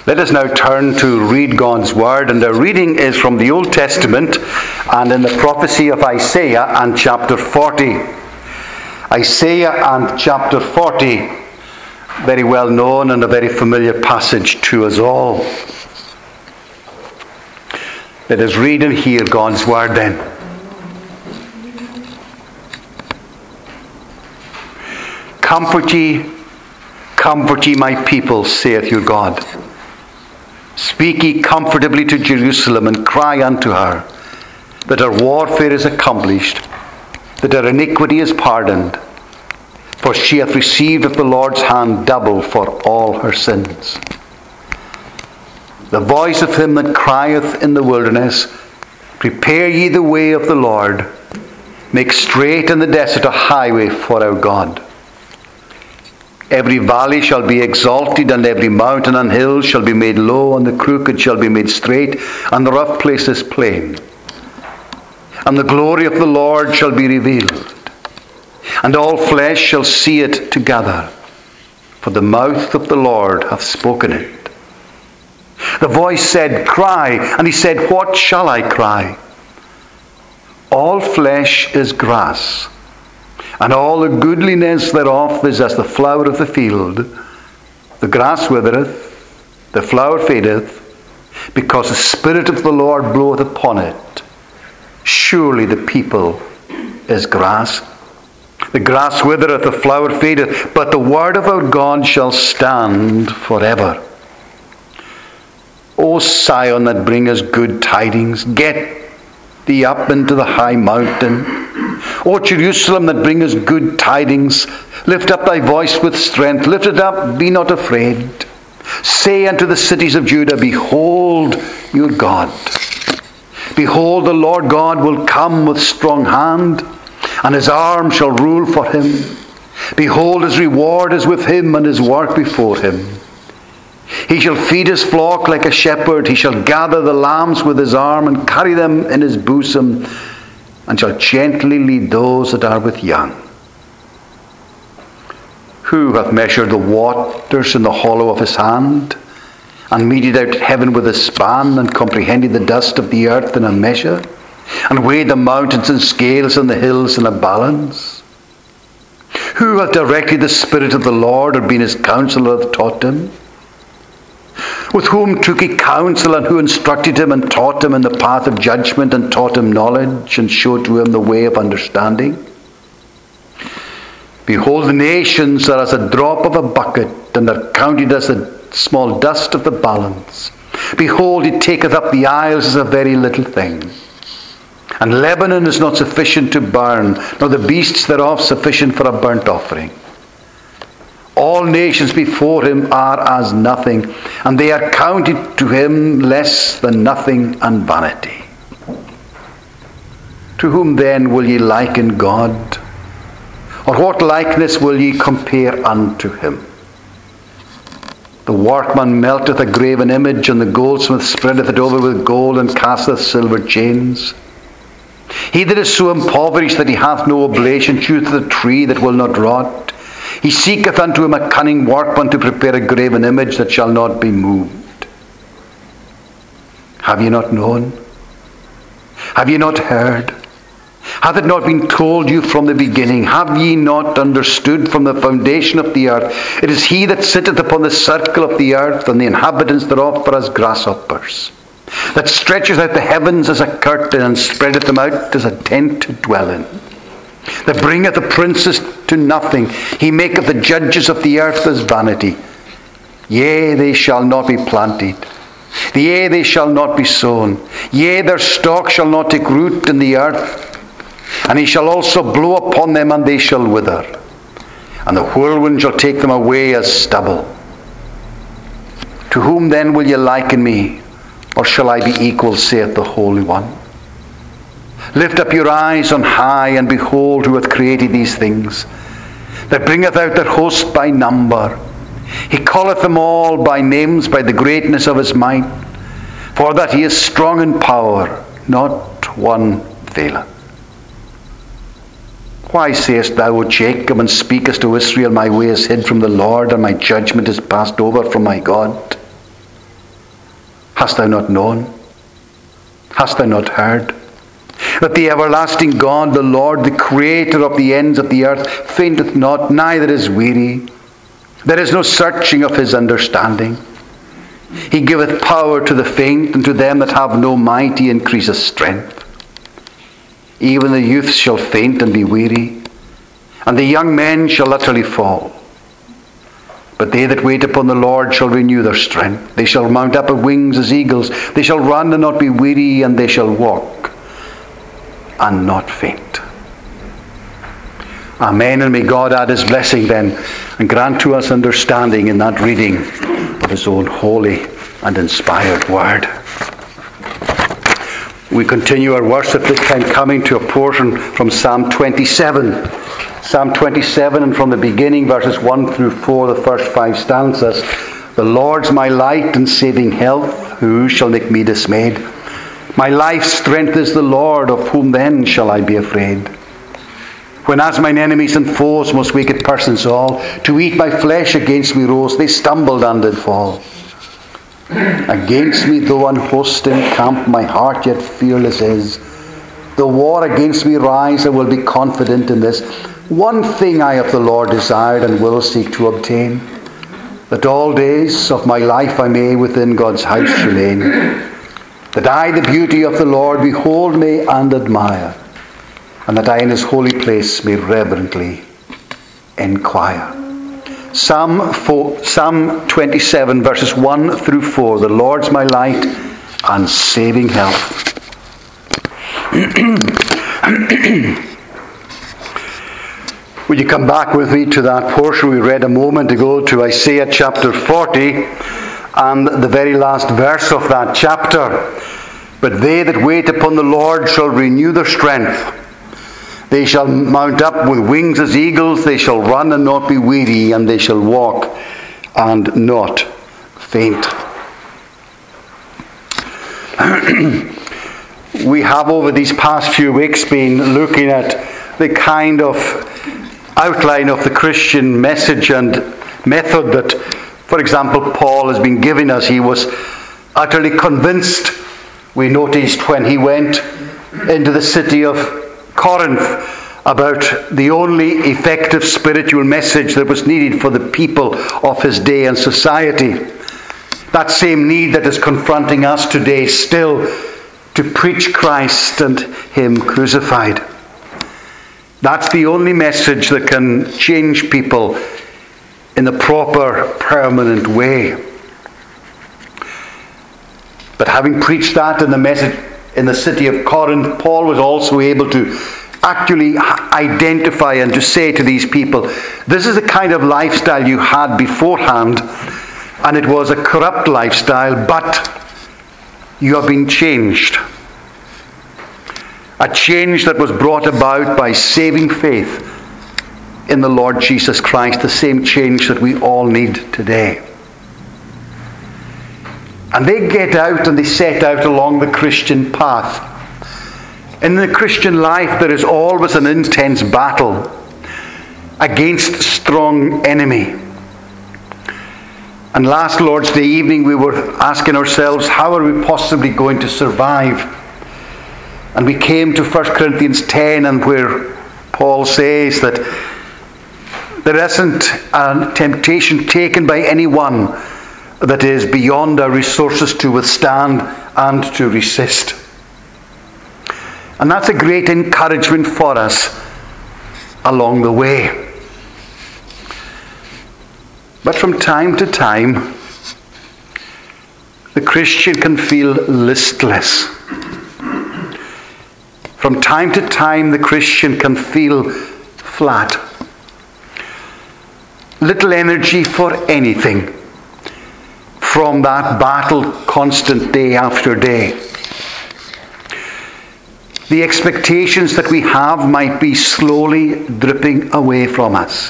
Let us now turn to read God's Word, and our reading is from the Old Testament and in the prophecy of Isaiah and chapter 40. Isaiah and chapter 40, very well known and a very familiar passage to us all. Let us read and hear God's Word then. Comfort ye my people, saith your God. Speak ye comfortably to Jerusalem, and cry unto her, that her warfare is accomplished, that her iniquity is pardoned, for she hath received of the Lord's hand double for all her sins. The voice of him that crieth in the wilderness, prepare ye the way of the Lord, make straight in the desert a highway for our God. Every valley shall be exalted, and every mountain and hill shall be made low, and the crooked shall be made straight, and the rough places plain. And the glory of the Lord shall be revealed, and all flesh shall see it together, for the mouth of the Lord hath spoken it. The voice said, Cry, and he said, What shall I cry? All flesh is grass, and all the goodliness thereof is as the flower of the field. The grass withereth, the flower fadeth, because the Spirit of the Lord bloweth upon it. Surely the people is grass. The grass withereth, the flower fadeth, but the word of our God shall stand forever. O Zion, that bringest good tidings, get thee up into the high mountain. O Jerusalem, that bringest good tidings, lift up thy voice with strength. Lift it up, be not afraid. Say unto the cities of Judah, Behold your God. Behold, the Lord God will come with strong hand, and his arm shall rule for him. Behold, his reward is with him, and his work before him. He shall feed his flock like a shepherd. He shall gather the lambs with his arm, and carry them in his bosom, and shall gently lead those that are with young. Who hath measured the waters in the hollow of his hand, and meted out heaven with a span, and comprehended the dust of the earth in a measure, and weighed the mountains in scales, and the hills in a balance? Who hath directed the Spirit of the Lord, or been his counselor, hath taught him? With whom took he counsel, and who instructed him, and taught him in the path of judgment, and taught him knowledge, and showed to him the way of understanding? Behold, the nations are as a drop of a bucket, and are counted as the small dust of the balance. Behold, he taketh up the isles as a very little thing. And Lebanon is not sufficient to burn, nor the beasts thereof sufficient for a burnt offering. All nations before him are as nothing, and they are counted to him less than nothing and vanity. To whom then will ye liken God? Or what likeness will ye compare unto him? The workman melteth a graven image, and the goldsmith spreadeth it over with gold, and casteth silver chains. He that is so impoverished that he hath no oblation chooseth a tree that will not rot. He seeketh unto him a cunning workman to prepare a graven image that shall not be moved. Have ye not known? Have ye not heard? Hath it not been told you from the beginning? Have ye not understood from the foundation of the earth? It is he that sitteth upon the circle of the earth, and the inhabitants thereof are as grasshoppers, that stretcheth out the heavens as a curtain, and spreadeth them out as a tent to dwell in, that bringeth the princes to nothing. He maketh the judges of the earth as vanity. Yea, they shall not be planted. Yea, they shall not be sown. Yea, their stalk shall not take root in the earth. And he shall also blow upon them, and they shall wither. And the whirlwind shall take them away as stubble. To whom then will ye liken me? Or shall I be equal, saith the Holy One? Lift up your eyes on high, and behold who hath created these things, that bringeth out their host by number. He calleth them all by names, by the greatness of his might. For that he is strong in power, not one faileth. Why sayest thou, O Jacob, and speakest, O Israel, my way is hid from the Lord, and my judgment is passed over from my God? Hast thou not known? Hast thou not heard? That the everlasting God, the Lord, the creator of the ends of the earth, fainteth not, neither is weary. There is no searching of his understanding. He giveth power to the faint, and to them that have no might he increaseth strength. Even the youths shall faint and be weary, and the young men shall utterly fall. But they that wait upon the Lord shall renew their strength. They shall mount up with wings as eagles. They shall run and not be weary, and they shall walk and not faint. Amen. And may God add his blessing then, and grant to us understanding in that reading of his own holy and inspired word. We continue our worship this time, coming to a portion from Psalm 27. Psalm 27, and from the beginning, verses 1 through 4, the first 5 stanzas. The Lord's my light and saving health, who shall make me dismayed? My life's strength is the Lord, of whom then shall I be afraid? When as mine enemies and foes, most wicked persons all, to eat my flesh against me rose, they stumbled and did fall. Against me though an host encamp, my heart yet fearless is. Though war against me rise, I will be confident in this. One thing I of the Lord desired, and will seek to obtain, that all days of my life I may within God's house remain, that I the beauty of the Lord behold may and admire, and that I in his holy place may reverently inquire. Psalm 27, verses 1 through 4. The Lord's my light and saving health. Would you come back with me to that portion we read a moment ago, to Isaiah chapter 40 and the very last verse of that chapter? But they that wait upon the Lord shall renew their strength. They shall mount up with wings as eagles. They shall run and not be weary, and they shall walk and not faint. We have over these past few weeks been looking at the kind of outline of the Christian message and method that, for example, Paul has been giving us. He was utterly convinced, we noticed when he went into the city of Corinth, about the only effective spiritual message that was needed for the people of his day and society. That same need that is confronting us today still, to preach Christ and him crucified. That's the only message that can change people in the proper, permanent way. But having preached that in the message in the city of Corinth, Paul was also able to actually identify and to say to these people, this is the kind of lifestyle you had beforehand, and it was a corrupt lifestyle, but you have been changed. A change that was brought about by saving faith in the Lord Jesus Christ, the same change that we all need today. And they get out and they set out along the Christian path. In the Christian life, there is always an intense battle against a strong enemy. And last Lord's Day evening, we were asking ourselves, how are we possibly going to survive? And we came to 1 Corinthians 10, and where Paul says that there isn't a temptation taken by anyone that is beyond our resources to withstand and to resist. And that's a great encouragement for us along the way. But from time to time, the Christian can feel listless. From time to time, the Christian can feel flat. Little energy for anything from that battle constant day after day. The expectations that we have might be slowly dripping away from us.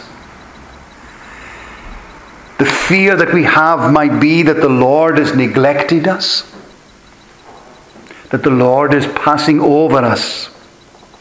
The fear that we have might be that the Lord is neglecting us, that the Lord is passing over us,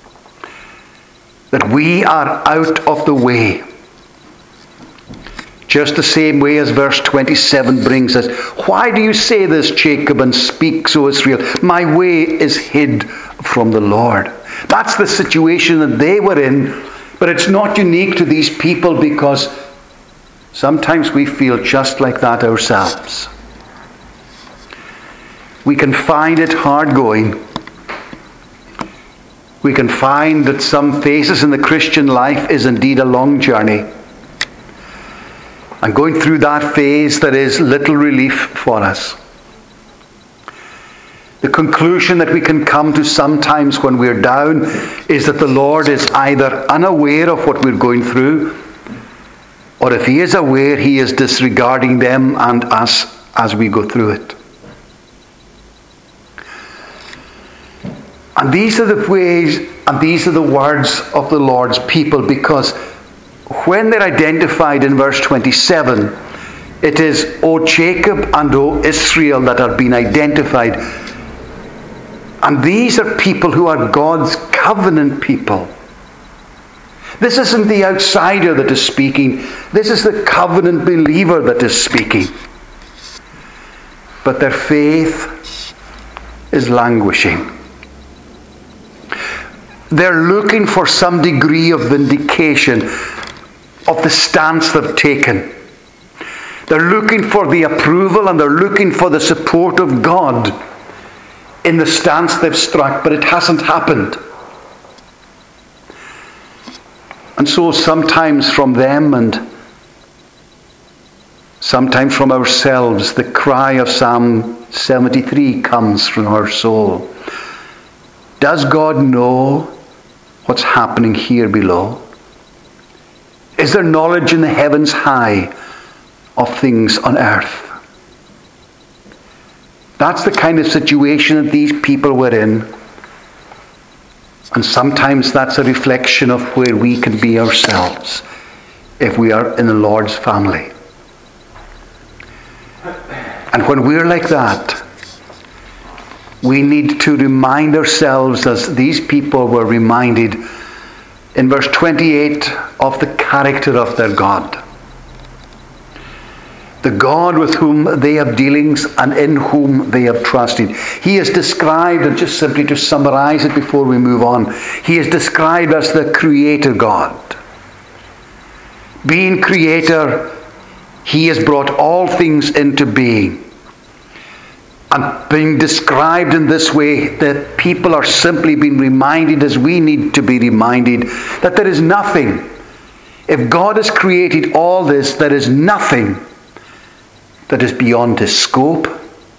that we are out of the way. Just the same way as verse 27 brings us. Why do you say this, Jacob, and speak, O Israel? My way is hid from the Lord. That's the situation that they were in, but it's not unique to these people, because sometimes we feel just like that ourselves. We can find it hard going. We can find that some phases in the Christian life is indeed a long journey. And going through that phase, there is little relief for us. The conclusion that we can come to sometimes when we're down is that the Lord is either unaware of what we're going through, or if He is aware, He is disregarding them and us as we go through it. And these are the ways and these are the words of the Lord's people, because when they're identified in verse 27, it is O Jacob and O Israel that are being identified. And these are people who are God's covenant people. This isn't the outsider that is speaking. This is the covenant believer that is speaking. But their faith is languishing. They're looking for some degree of vindication of the stance they've taken. They're looking for the approval and they're looking for the support of God in the stance they've struck, but it hasn't happened. And so sometimes from them and sometimes from ourselves, the cry of Psalm 73 comes from our soul. Does God know what's happening here below? Is there knowledge in the heavens high of things on earth? That's the kind of situation that these people were in. And sometimes that's a reflection of where we can be ourselves if we are in the Lord's family. And when we're like that, we need to remind ourselves, as these people were reminded in verse 28, of the character of their God. The God with whom they have dealings and in whom they have trusted. He is described, and just simply to summarize it before we move on, He is described as the Creator God. Being Creator, He has brought all things into being. And being described in this way, that people are simply being reminded, as we need to be reminded, that there is nothing. If God has created all this, there is nothing that is beyond His scope,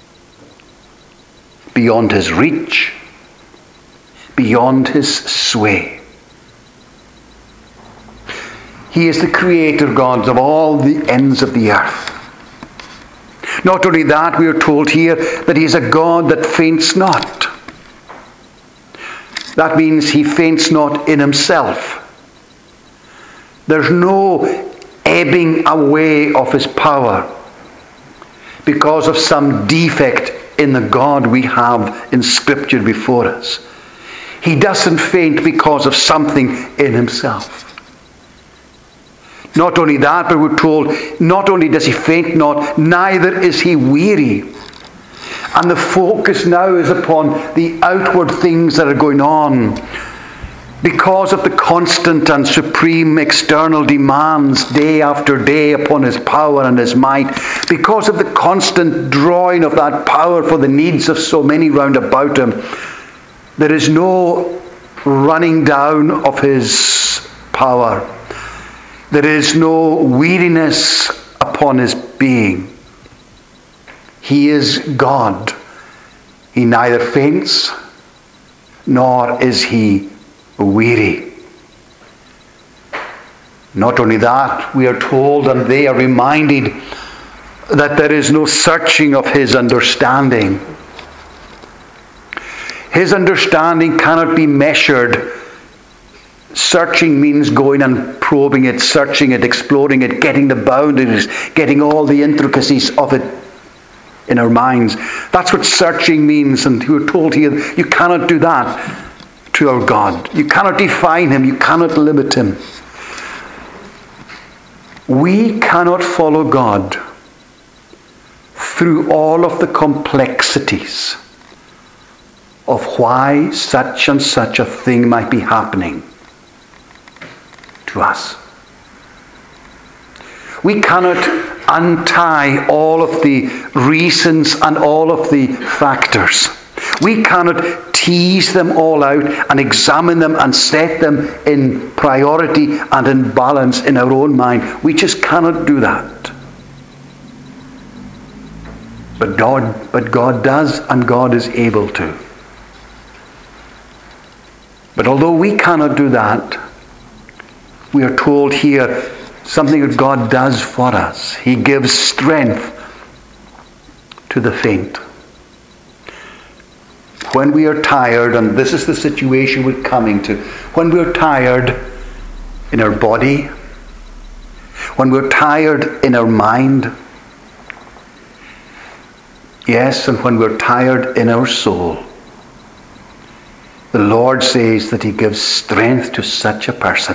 beyond His reach, beyond His sway. He is the Creator God of all the ends of the earth. Not only that, we are told here that He is a God that faints not. That means He faints not in Himself. There's no ebbing away of His power because of some defect in the God we have in Scripture before us. He doesn't faint because of something in Himself. Not only that, but we're told, not only does He faint not, neither is He weary. And the focus now is upon the outward things that are going on. Because of the constant and supreme external demands day after day upon His power and His might, because of the constant drawing of that power for the needs of so many round about Him, there is no running down of His power. There is no weariness upon His being. He is God. He neither faints nor is He weary. Not only that, we are told and they are reminded that there is no searching of His understanding. His understanding cannot be measured. Searching means going and probing it, searching it, exploring it, getting the boundaries, getting all the intricacies of it in our minds. That's what searching means, and we're told here you cannot do that to our God. You cannot define Him, you cannot limit Him. We cannot follow God through all of the complexities of why such and such a thing might be happening to us. We cannot untie all of the reasons and all of the factors. We cannot tease them all out and examine them and set them in priority and in balance in our own mind. We just cannot do that. But God does, and God is able to. But although we cannot do that, we are told here something that God does for us. He gives strength to the faint. When we are tired, and this is the situation we're coming to, when we're tired in our body, when we're tired in our mind, yes, and when we're tired in our soul, the Lord says that He gives strength to such a person.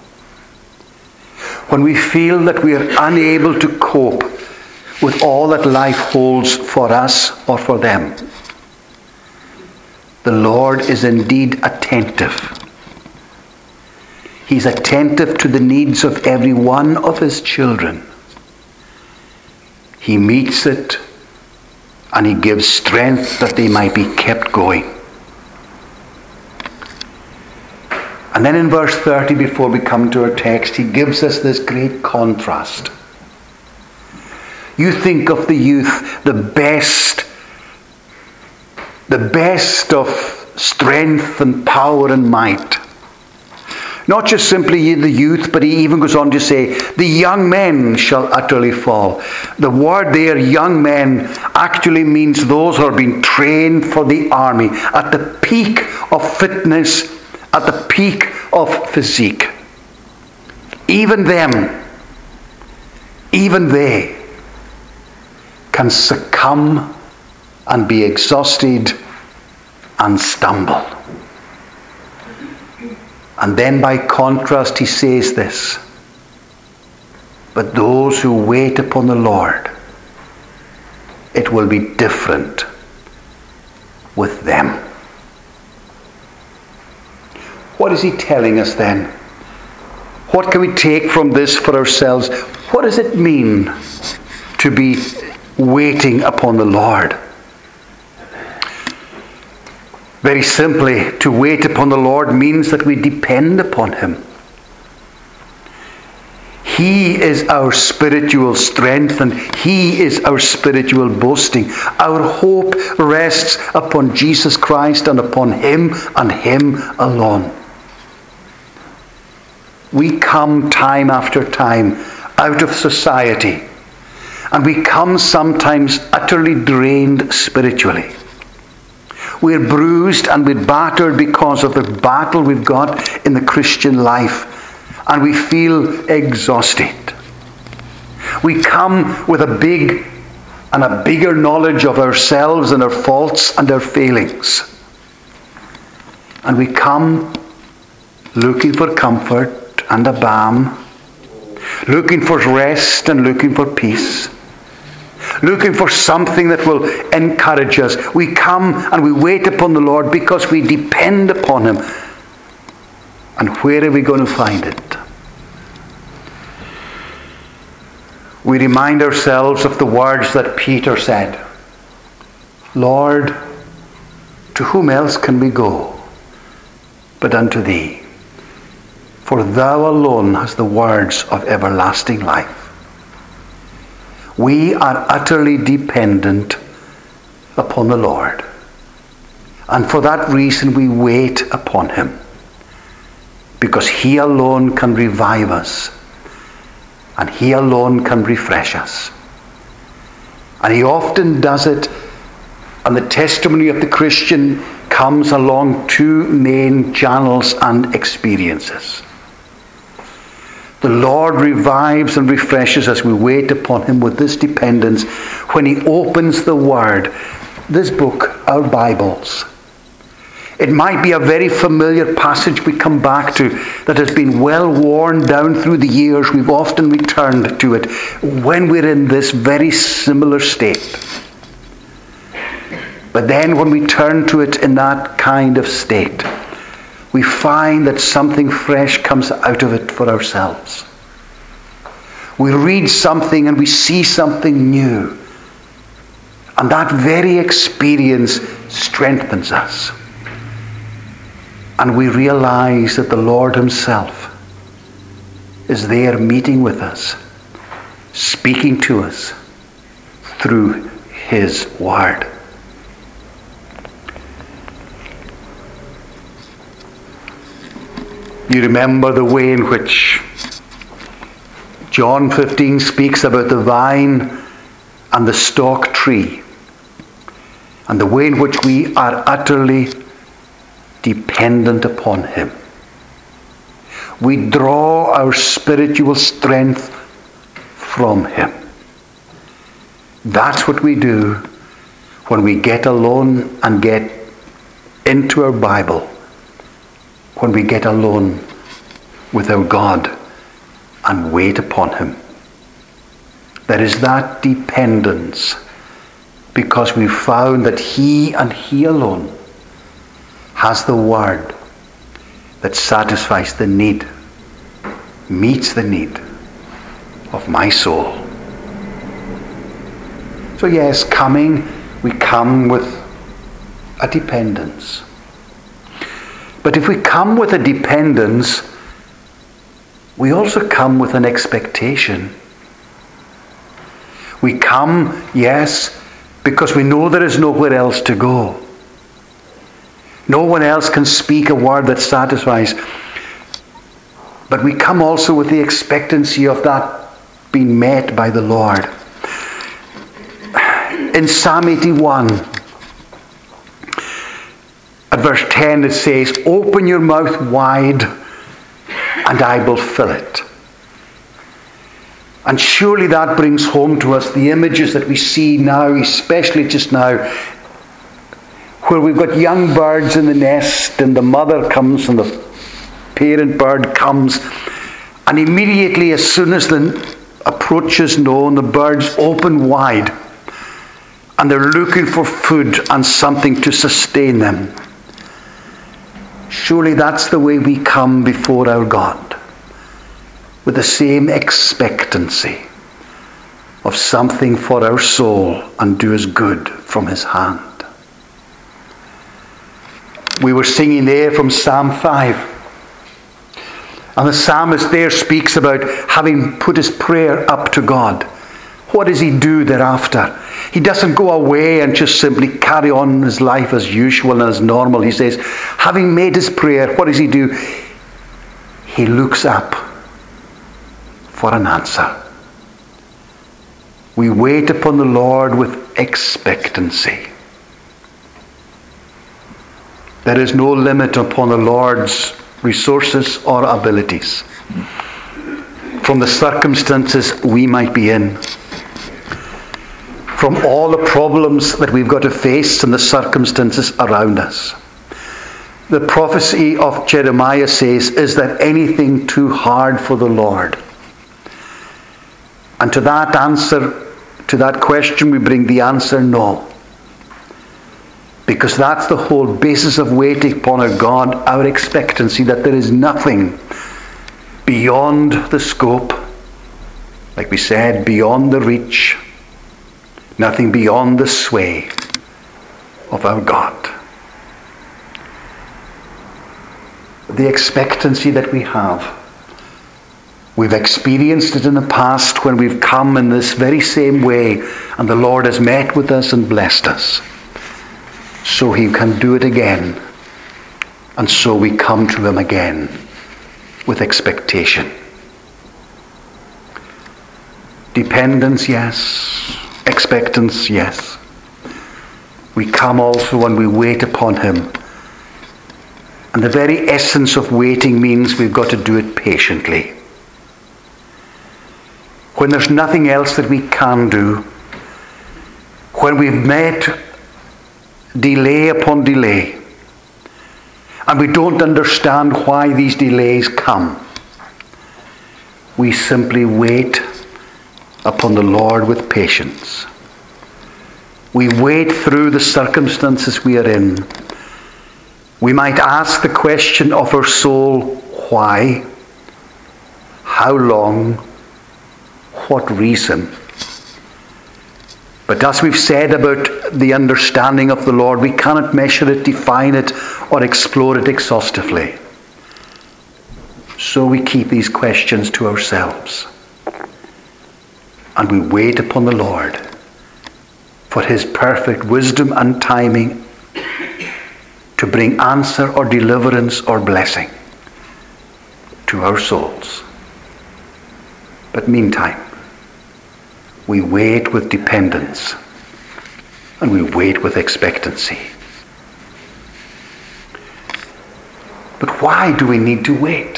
When we feel that we are unable to cope with all that life holds for us or for them, the Lord is indeed attentive. He's attentive to the needs of every one of His children. He meets it, and He gives strength that they might be kept going. And then in verse 30, before we come to our text, He gives us this great contrast. You think of the youth, the best of strength and power and might. Not just simply the youth, but he even goes on to say, the young men shall utterly fall. The word there, young men, actually means those who are being trained for the army, at the peak of fitness, at the peak of physique. Even them, even they can succumb and be exhausted and stumble. And then by contrast he says this, but those who wait upon the Lord, it will be different with them. What is he telling us then? What can we take from this for ourselves? What does it mean to be waiting upon the Lord? Very simply, to wait upon the Lord means that we depend upon Him. He is our spiritual strength and He is our spiritual boasting. Our hope rests upon Jesus Christ and upon Him and Him alone. We come time after time out of society, and we come sometimes utterly drained spiritually. We're bruised and we're battered because of the battle we've got in the Christian life, and we feel exhausted. We come with a bigger knowledge of ourselves and our faults and our failings. And we come looking for comfort and a balm, looking for rest and looking for peace, looking for something that will encourage us. We come and we wait upon the Lord because we depend upon Him. And where are we going to find it? We remind ourselves of the words that Peter said, Lord, to whom else can we go but unto Thee? For Thou alone hast the words of everlasting life. We are utterly dependent upon the Lord. And for that reason we wait upon Him. Because He alone can revive us. And He alone can refresh us. And He often does it. And the testimony of the Christian comes along two main channels and experiences. The Lord revives and refreshes as we wait upon Him with this dependence when He opens the Word, this book, our Bibles, It might be a very familiar passage we come back to that has been well worn down through the years. We've often returned to it when we're in this very similar state. But then when we turn to it in that kind of state, we find that something fresh comes out of it for ourselves. We read something and we see something new. And that very experience strengthens us. And we realize that the Lord himself is there meeting with us, speaking to us through his word. You remember the way in which John 15 speaks about the vine and the stalk tree, and the way in which we are utterly dependent upon him. We draw our spiritual strength from him. That's what we do when we get alone and get into our Bible, when we get alone with our God and wait upon him. There is that dependence because we found that he and he alone has the word that satisfies the need, meets the need of my soul. So yes, we come with a dependence. But if we come with a dependence, we also come with an expectation. We come, yes, because we know there is nowhere else to go. No one else can speak a word that satisfies. But we come also with the expectancy of that being met by the Lord. In Psalm 81, at verse 10, it says, "Open your mouth wide, and I will fill it." And surely that brings home to us the images that we see now, especially just now, where we've got young birds in the nest, and the mother comes and the parent bird comes, and immediately as soon as the approach is known, the birds open wide, and they're looking for food and something to sustain them. Surely that's the way we come before our God, with the same expectancy of something for our soul and do us good from his hand. We were singing there from Psalm 5. And the psalmist there speaks about having put his prayer up to God. What does he do thereafter? He doesn't go away and just simply carry on his life as usual and as normal. He says, having made his prayer, what does he do? He looks up for an answer. We wait upon the Lord with expectancy. There is no limit upon the Lord's resources or abilities from the circumstances we might be in, from all the problems that we've got to face and the circumstances around us. The prophecy of Jeremiah says, "Is there anything too hard for the Lord?" And to that answer, to that question, we bring the answer, no. Because that's the whole basis of waiting upon our God, our expectancy that there is nothing beyond the scope, like we said, beyond the reach, nothing beyond the sway of our God. The expectancy that we have, we've experienced it in the past when we've come in this very same way and the Lord has met with us and blessed us. So he can do it again. And so we come to him again with expectation. Dependence, yes. Expectance, yes. We come also when we wait upon him. And the very essence of waiting means we've got to do it patiently. When there's nothing else that we can do, when we've met delay upon delay, and we don't understand why these delays come, we simply wait upon the Lord with patience. We wait through the circumstances we are in. We might ask the question of our soul, why? How long? What reason? But as we've said about the understanding of the Lord, we cannot measure it, define it, or explore it exhaustively. So we keep these questions to ourselves. And we wait upon the Lord for his perfect wisdom and timing to bring answer or deliverance or blessing to our souls. But meantime, we wait with dependence and we wait with expectancy. But why do we need to wait?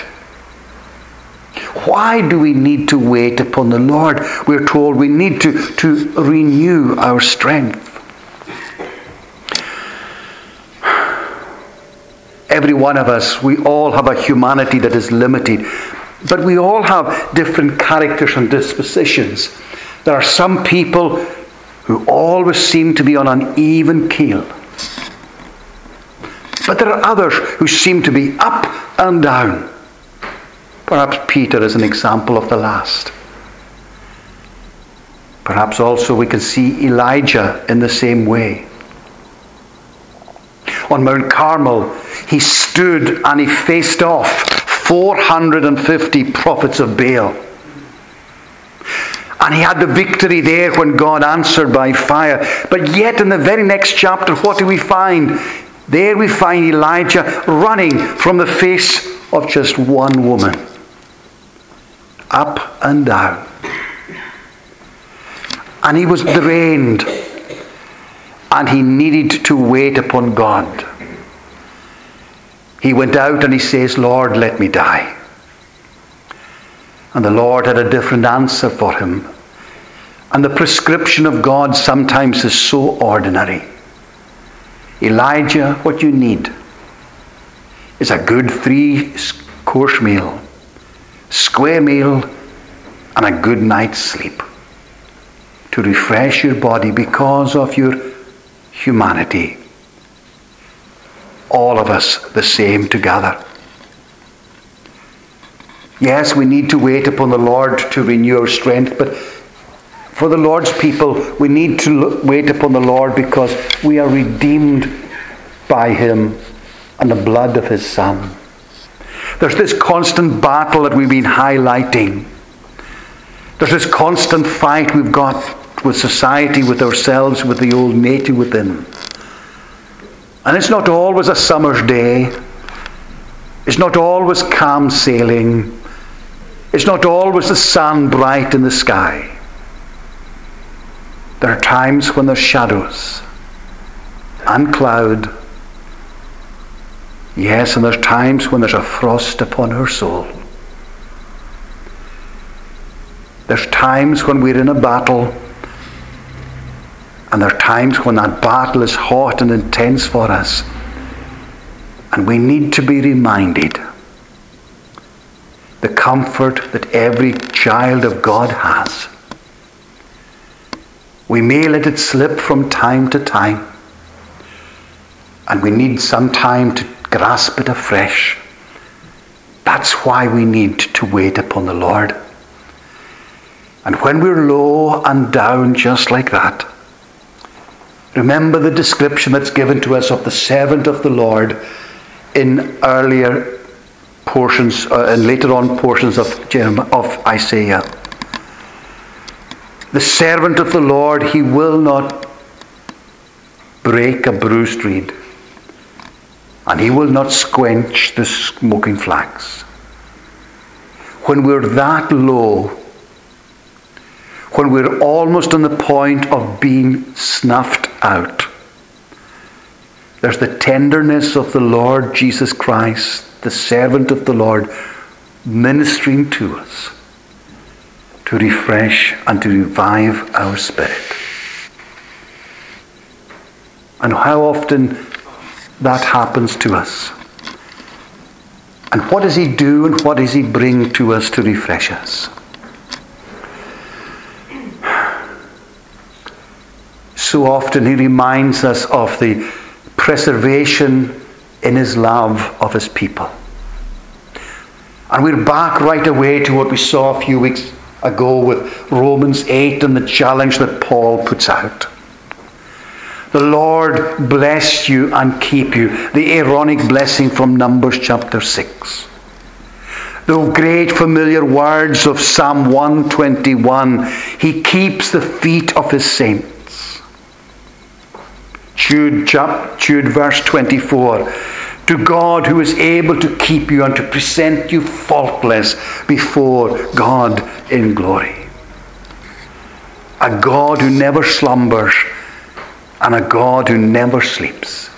Why do we need to wait upon the Lord? We're told we need to renew our strength. Every one of us, we all have a humanity that is limited, but we all have different characters and dispositions. There are some people who always seem to be on an even keel. But there are others who seem to be up and down. Perhaps Peter is an example of the last. Perhaps also we can see Elijah in the same way. On Mount Carmel, he stood and he faced off 450 prophets of Baal. And he had the victory there when God answered by fire. But yet in the very next chapter, what do we find? There we find Elijah running from the face of just one woman. Up and down. And he was drained. And he needed to wait upon God. He went out and he says, Lord, let me die. And the Lord had a different answer for him. And the prescription of God sometimes is so ordinary. Elijah, what you need is a good 3-course meal, square meal, and a good night's sleep to refresh your body because of your humanity. All of us the same together. Yes, we need to wait upon the Lord to renew our strength, but for the Lord's people, we need to wait upon the Lord because we are redeemed by him and the blood of his Son. There's this constant battle that we've been highlighting. There's this constant fight we've got with society, with ourselves, with the old nature within. And it's not always a summer's day. It's not always calm sailing. It's not always the sun bright in the sky. There are times when there's shadows and cloud. Yes, and there's times when there's a frost upon our soul. There's times when we're in a battle, and there are times when that battle is hot and intense for us. And we need to be reminded the comfort that every child of God has. We may let it slip from time to time, and we need some time to grasp it afresh. That's why we need to wait upon the Lord. And when we're low and down just like that, remember the description that's given to us of the servant of the Lord in earlier portions and later on portions of Isaiah. The servant of the Lord, he will not break a bruised reed, and he will not squench the smoking flax. When we're that low, when we're almost on the point of being snuffed out, there's the tenderness of the Lord Jesus Christ, the servant of the Lord, ministering to us to refresh and to revive our spirit. And how often that happens to us. And what does he do and what does he bring to us to refresh us? So often he reminds us of the preservation in his love of his people. And we're back right away to what we saw a few weeks ago with Romans 8 and the challenge that Paul puts out. The Lord bless you and keep you. The Aaronic blessing from Numbers chapter 6. The great familiar words of Psalm 121. He keeps the feet of his saints. Jude verse 24. To God who is able to keep you and to present you faultless before God in glory. A God who never slumbers and a God who never sleeps.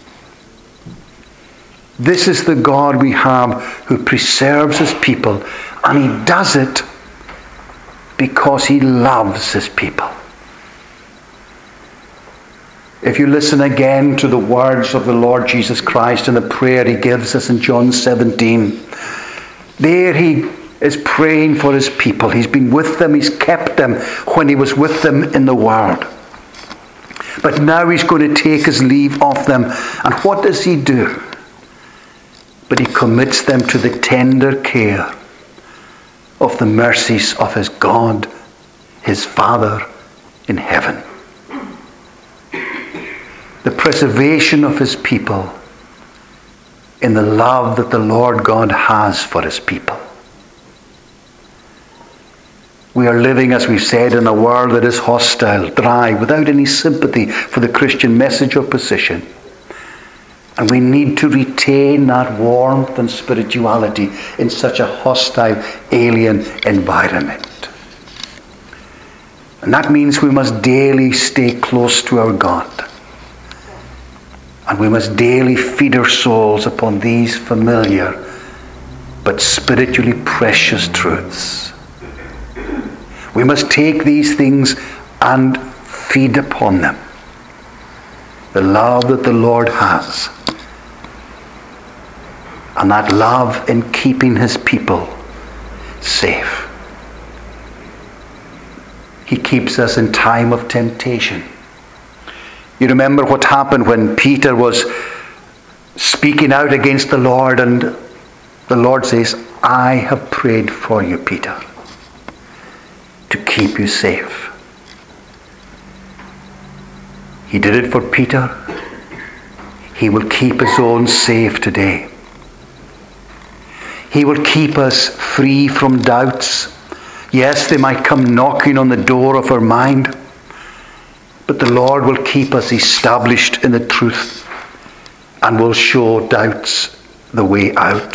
This is the God we have who preserves his people, and he does it because he loves his people. If you listen again to the words of the Lord Jesus Christ in the prayer he gives us in John 17, there he is praying for his people. He's been with them, he's kept them when he was with them in the world. But now he's going to take his leave of them. And what does he do? But he commits them to the tender care of the mercies of his God, his Father in heaven. The preservation of his people in the love that the Lord God has for his people. We are living, as we've said, in a world that is hostile, dry, without any sympathy for the Christian message or position. And we need to retain that warmth and spirituality in such a hostile, alien environment. And that means we must daily stay close to our God. And we must daily feed our souls upon these familiar but spiritually precious truths. We must take these things and feed upon them. The love that the Lord has. And that love in keeping his people safe. He keeps us in time of temptation. You remember what happened when Peter was speaking out against the Lord, and the Lord says, I have prayed for you, Peter, to keep you safe. He did it for Peter. He will keep his own safe today. He will keep us free from doubts. Yes, they might come knocking on the door of our mind, but the Lord will keep us established in the truth and will show doubts the way out.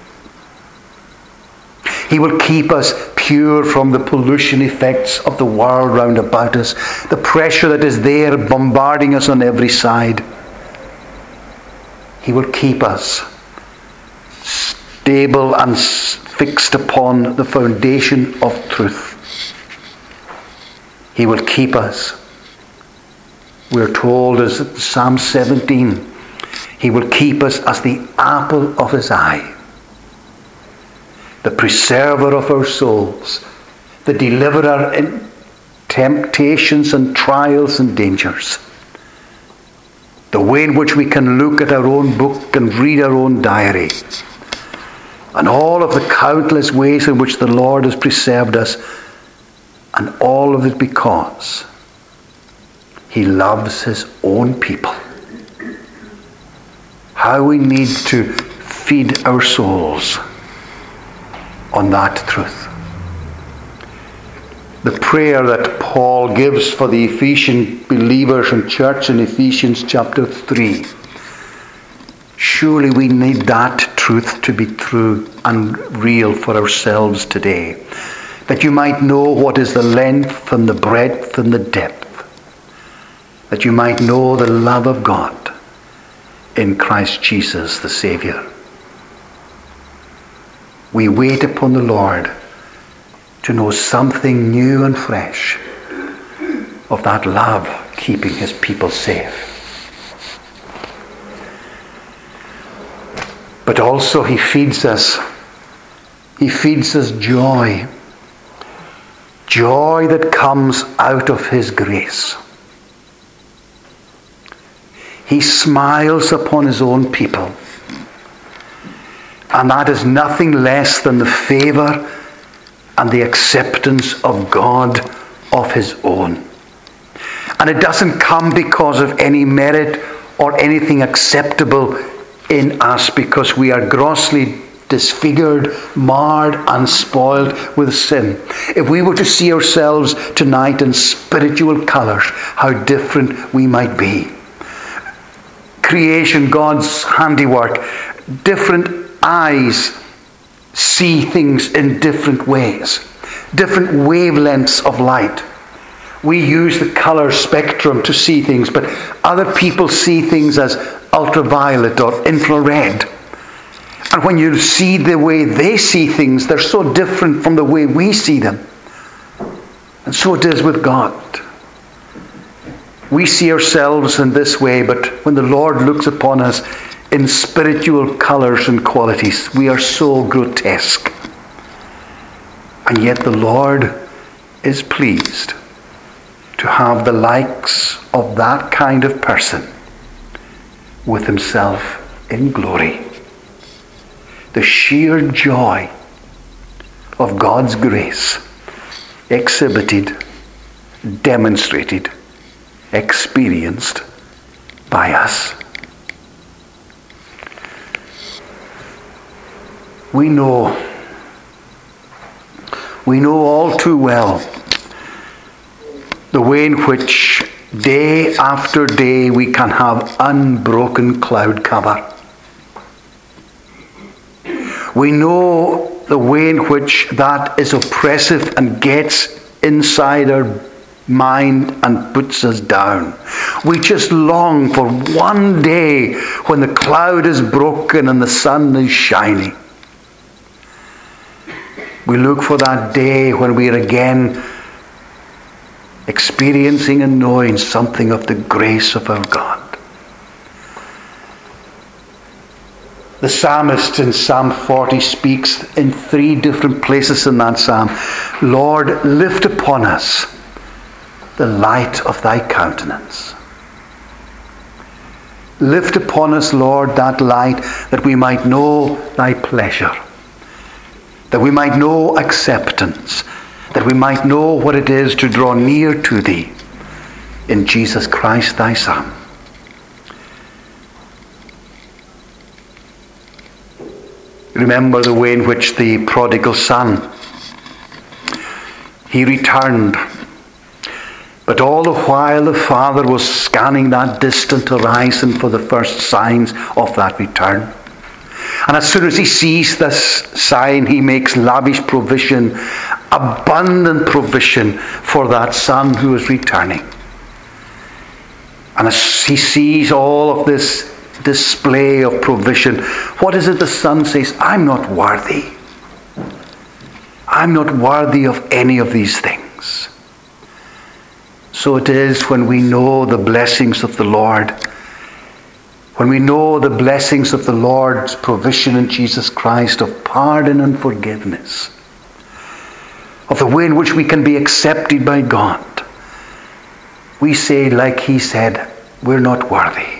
He will keep us pure from the pollution effects of the world round about us, the pressure that is there bombarding us on every side. He will keep us stable and fixed upon the foundation of truth. He will keep us. We're told as Psalm 17, he will keep us as the apple of his eye. The preserver of our souls, the deliverer in temptations and trials and dangers. The way in which we can look at our own book and read our own diary. And all of the countless ways in which the Lord has preserved us. And all of it because he loves his own people. How we need to feed our souls on that truth. The prayer that Paul gives for the Ephesian believers and church in Ephesians chapter 3. Surely we need that truth to be true and real for ourselves today. That you might know what is the length and the breadth and the depth. That you might know the love of God in Christ Jesus the Saviour. We wait upon the Lord to know something new and fresh of that love keeping his people safe. But also he feeds us. He feeds us joy. Joy that comes out of his grace. He smiles upon his own people. And that is nothing less than the favor and the acceptance of God of his own. And it doesn't come because of any merit or anything acceptable in us, because we are grossly disfigured, marred, and spoiled with sin. If we were to see ourselves tonight in spiritual colours, how different we might be. Creation, God's handiwork, different eyes see things in different ways, different wavelengths of light. We use the colour spectrum to see things, but other people see things as ultraviolet or infrared. And when you see the way they see things, they're so different from the way we see them. And so it is with God. We see ourselves in this way, but when the Lord looks upon us in spiritual colours and qualities, we are so grotesque. And yet the Lord is pleased to have the likes of that kind of person with himself in glory. The sheer joy of God's grace exhibited, demonstrated, experienced by us. We know all too well the way in which day after day we can have unbroken cloud cover. We know the way in which that is oppressive and gets inside our mind and puts us down. We just long for one day when the cloud is broken and the sun is shining. We look for that day when we are again experiencing and knowing something of the grace of our God. The psalmist in Psalm 40 speaks in 3 different places in that psalm. Lord, lift upon us the light of thy countenance. Lift upon us, Lord, that light, that we might know thy pleasure, that we might know acceptance, that we might know what it is to draw near to thee in Jesus Christ thy Son. Remember the way in which the prodigal son, he returned, but all the while the father was scanning that distant horizon for the first signs of that return. And as soon as he sees this sign, he makes lavish provision, abundant provision for that son who is returning. And as he sees all of this display of provision, what is it the son says? I'm not worthy. I'm not worthy of any of these things. So it is when we know the blessings of the Lord, when we know the blessings of the Lord's provision in Jesus Christ of pardon and forgiveness, of the way in which we can be accepted by God, we say, like he said, we're not worthy.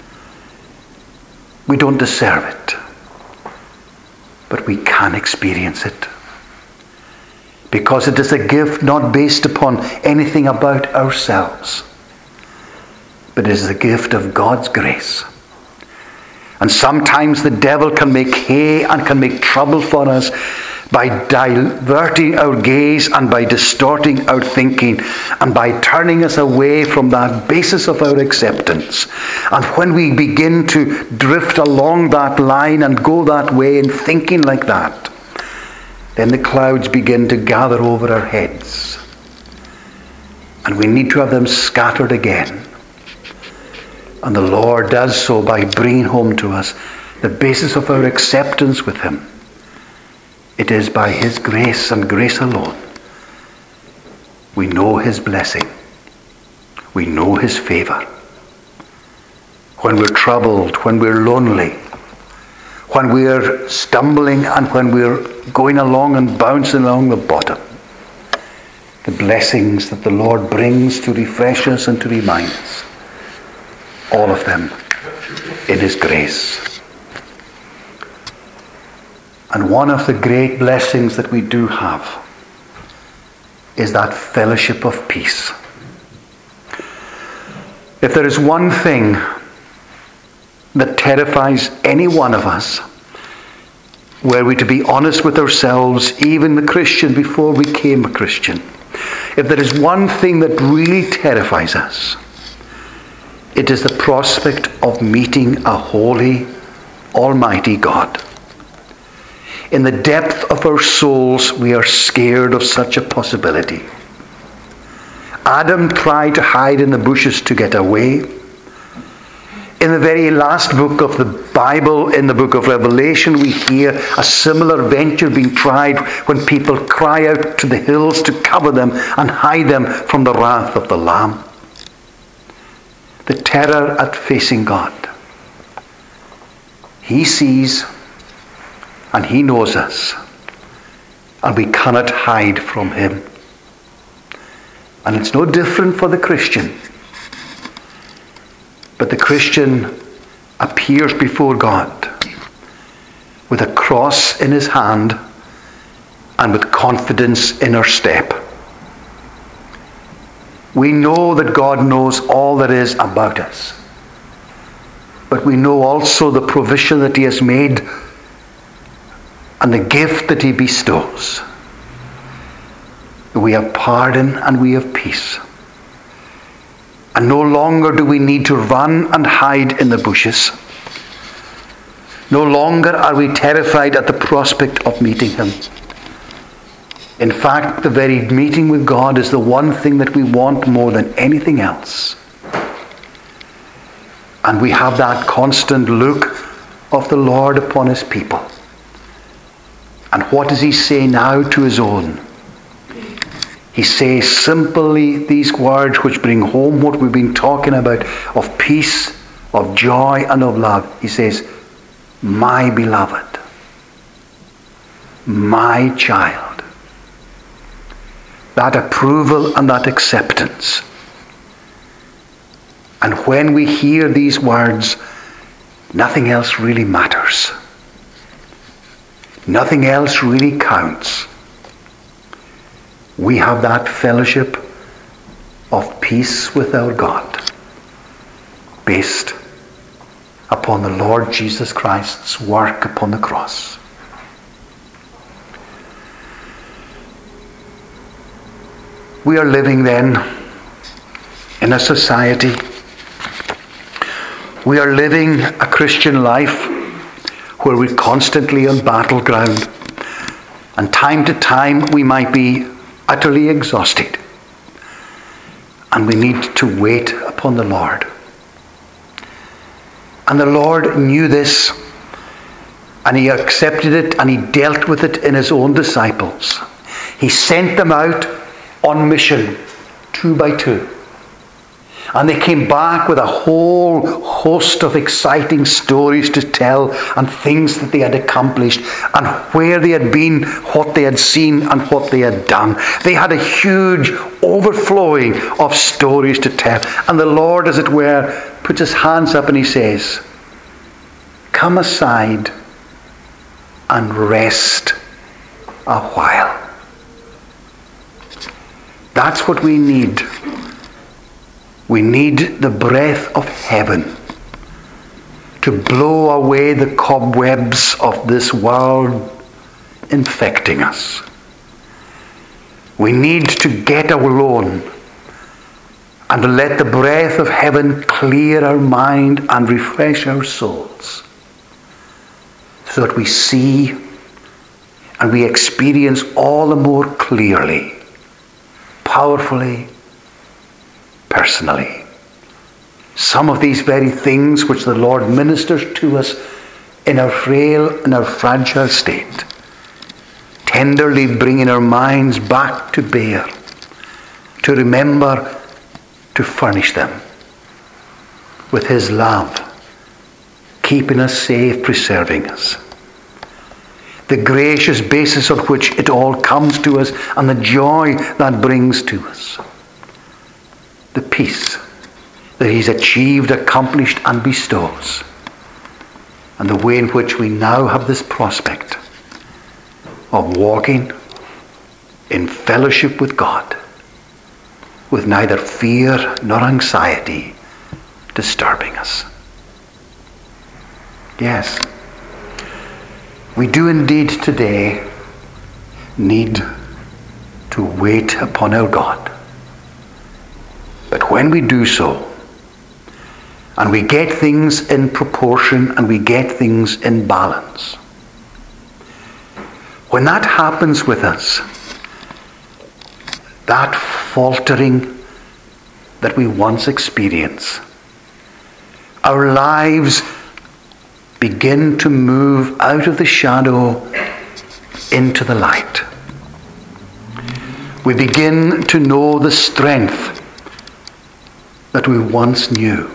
We don't deserve it. But we can experience it. Because it is a gift not based upon anything about ourselves, but it is the gift of God's grace. And sometimes the devil can make hay and can make trouble for us by diverting our gaze and by distorting our thinking and by turning us away from that basis of our acceptance. And when we begin to drift along that line and go that way in thinking like that, then the clouds begin to gather over our heads. And we need to have them scattered again. And the Lord does so by bringing home to us the basis of our acceptance with him. It is by his grace and grace alone. We know his blessing. We know his favor. When we're troubled, when we're lonely, when we're stumbling and when we're going along and bouncing along the bottom. The blessings that the Lord brings to refresh us and to remind us. All of them in His grace. And one of the great blessings that we do have is that fellowship of peace. If there is one thing that terrifies any one of us, were we to be honest with ourselves, even the Christian before we became a Christian, if there is one thing that really terrifies us, it is the prospect of meeting a holy, almighty God. In the depth of our souls, we are scared of such a possibility. Adam tried to hide in the bushes to get away. In the very last book of the Bible, in the book of Revelation, we hear a similar venture being tried when people cry out to the hills to cover them and hide them from the wrath of the Lamb. The terror at facing God. He sees and He knows us, and we cannot hide from Him. And it's no different for the Christian. But the Christian appears before God with a cross in his hand and with confidence in our step. We know that God knows all there is about us. But we know also the provision that He has made and the gift that He bestows. We have pardon and we have peace. And no longer do we need to run and hide in the bushes. No longer are we terrified at the prospect of meeting Him. In fact, the very meeting with God is the one thing that we want more than anything else. And we have that constant look of the Lord upon His people. And what does He say now to His own? He says simply these words which bring home what we've been talking about of peace, of joy, and of love. He says, my beloved, my child. That approval and that acceptance. And when we hear these words, nothing else really matters. Nothing else really counts. We have that fellowship of peace with our God, based upon the Lord Jesus Christ's work upon the cross. We are living then in a society. We are living a Christian life where we're constantly on battleground. And time to time we might be utterly exhausted. And we need to wait upon the Lord. And the Lord knew this, and He accepted it, and He dealt with it in His own disciples. He sent them out on mission, 2 by 2. And they came back with a whole host of exciting stories to tell, and things that they had accomplished, and where they had been, what they had seen, and what they had done. They had a huge overflowing of stories to tell. And the Lord, as it were, puts His hands up and He says, come aside and rest a while. That's what we need. We need the breath of heaven to blow away the cobwebs of this world infecting us. We need to get alone and to let the breath of heaven clear our mind and refresh our souls, so that we see and we experience all the more clearly, powerfully, personally, some of these very things which the Lord ministers to us in our frail and our fragile state, tenderly bringing our minds back to bear, to remember, to furnish them with His love, keeping us safe, preserving us. The gracious basis on which it all comes to us and the joy that brings to us. The peace that he's achieved, accomplished and bestows. And the way in which we now have this prospect of walking in fellowship with God, with neither fear nor anxiety disturbing us. Yes, we do indeed today need to wait upon our God. But when we do so, and we get things in proportion and we get things in balance, when that happens with us, that faltering that we once experienced, our lives begin to move out of the shadow into the light. We begin to know the strength that we once knew.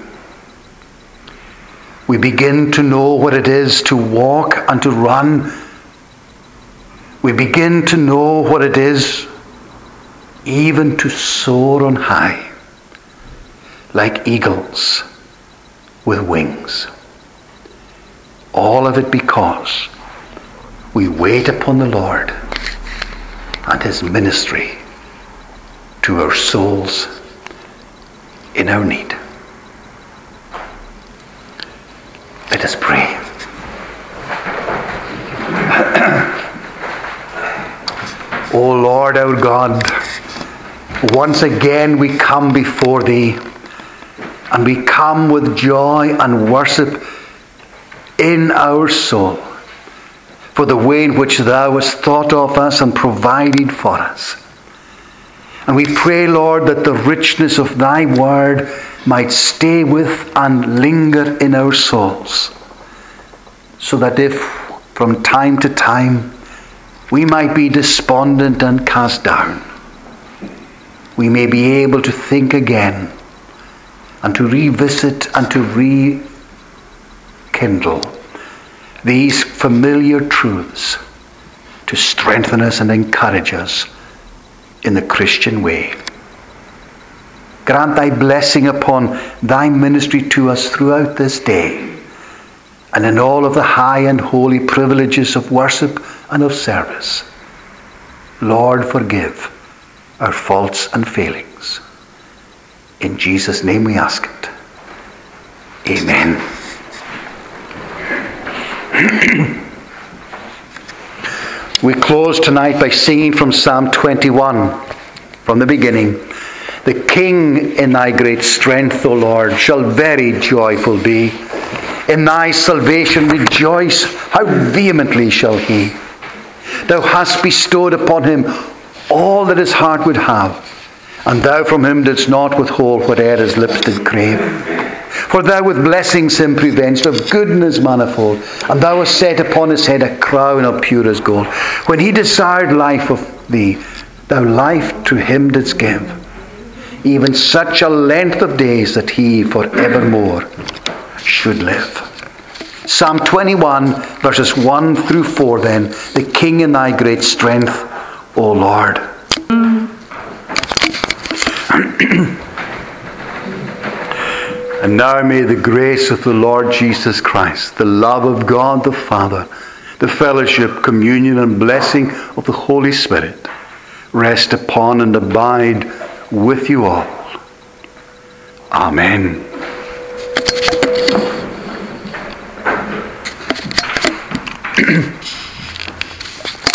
We begin to know what it is to walk and to run. We begin to know what it is even to soar on high, like eagles with wings. All of it because we wait upon the Lord and his ministry to our souls in our need. Let us pray. O Lord our God, once again we come before thee, and we come with joy and worship in our soul for the way in which thou hast thought of us and provided for us. And we pray, Lord, that the richness of thy word might stay with and linger in our souls, so that if from time to time we might be despondent and cast down, we may be able to think again and to revisit and to rekindle these familiar truths to strengthen us and encourage us in the Christian way. Grant thy blessing upon thy ministry to us throughout this day, and in all of the high and holy privileges of worship and of service. Lord, forgive our faults and failings. In Jesus' name we ask it. Amen. We close tonight by singing from Psalm 21, from the beginning. The King in thy great strength, O Lord, shall very joyful be. In thy salvation rejoice, how vehemently shall he. Thou hast bestowed upon him all that his heart would have, and thou from him didst not withhold whate'er his lips did crave. For thou with blessings him prevenged, of goodness manifold, and thou hast set upon his head a crown of purest gold. When he desired life of thee, thou life to him didst give, even such a length of days that he for evermore should live. Psalm 21, verses 1 through 4 then. The King in thy great strength, O Lord. And now may the grace of the Lord Jesus Christ, the love of God the Father, the fellowship, communion, and blessing of the Holy Spirit rest upon and abide with you all. Amen.